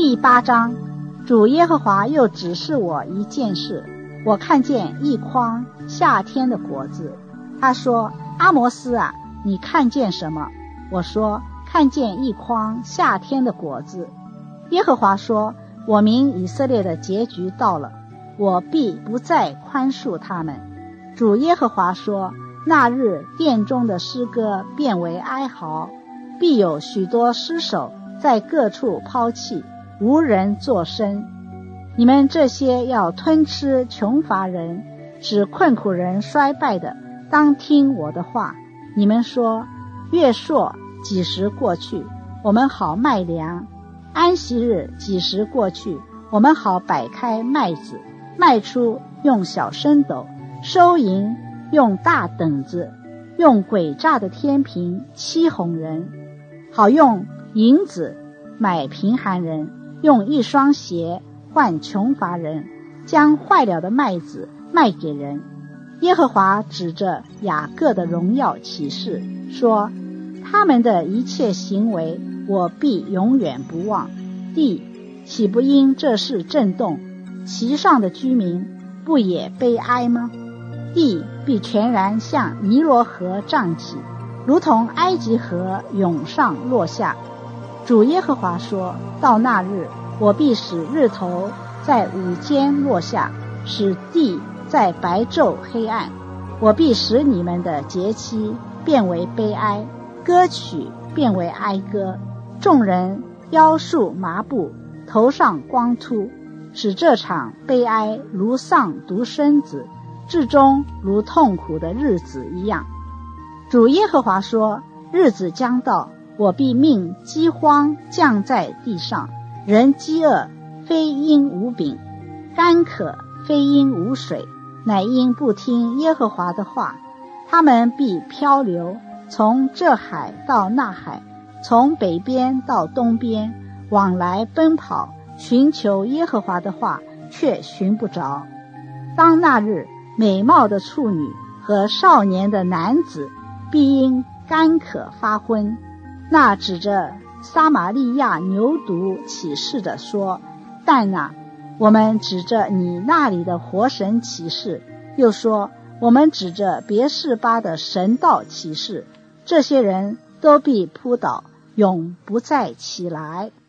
第8章，主耶和华又指示我一件事，我看见一筐夏天的果子。他说：阿摩斯啊，你看见什么？我说：看见一筐夏天的果子。耶和华说：我民以色列的结局到了，我必不再宽恕他们。主耶和华说：那日殿中的诗歌变为哀嚎，必有许多尸首在各处抛弃，无人作声。你们这些要吞吃穷乏人，使困苦人衰败的，当听我的话。你们说，月朔几时过去，我们好卖粮；安息日几时过去，我们好摆开麦子，卖出用小升斗，收银用大等子，用诡诈的天平欺哄人，好用银子买贫寒人，用一双鞋换穷乏人，将坏了的麦子卖给人。耶和华指着雅各的荣耀起誓说：他们的一切行为我必永远不忘。地岂不因这事震动？其上的居民不也悲哀吗？地必全然像尼罗河涨起，如同埃及河涌上落下。主耶和华说：到那日，我必使日头在午间落下，使地在白昼黑暗。我必使你们的节期变为悲哀，歌曲变为哀歌，众人腰束麻布，头上光秃，使这场悲哀如丧独生子，至终如痛苦的日子一样。主耶和华说：日子将到，我必命饥荒降在地上，人饥饿非因无饼，干渴非因无水，乃因不听耶和华的话。他们必漂流，从这海到那海，从北边到东边，往来奔跑，寻求耶和华的话，却寻不着。当那日，美貌的处女和少年的男子必因干渴发昏。那指着撒玛利亚牛犊起誓的说：但啊，我们指着你那里的活神起誓。又说：我们指着别是巴的神道起誓。这些人都必扑倒，永不再起来。